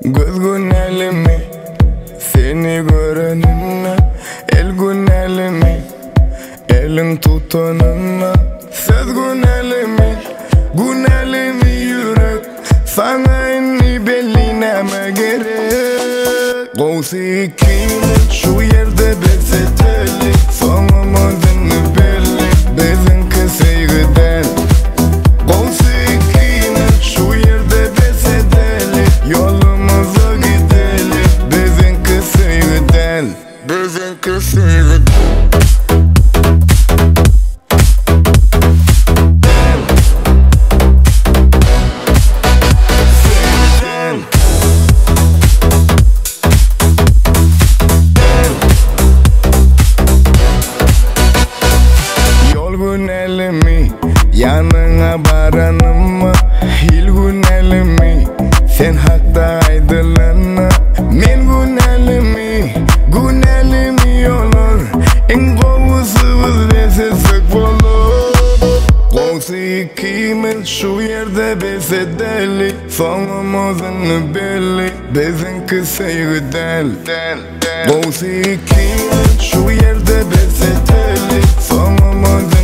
Göz günelimi seni görenimle, el günelimi elin tutanınla. Söz günelimi yürek, sana inni bellineme gerek. Kovsi ikimiz şu yerde beseteli, sonumuzun belli bizimki sevgiden. Kovsi ikimiz şu yerde beseteli, yolumuza gidelim bizimki sevgiden. Bizimki sevgiden. Günelimi yanına baranıma, hil günelimi sen hakta aydılana. Men günelimi olur, en kovusuz bese sık olur. Kovsi ikimiz şu yerde besedeli, sonumuzun belli bizimki sevgiden. Kovsi ikimiz şu yerde besedeli, sonumuzun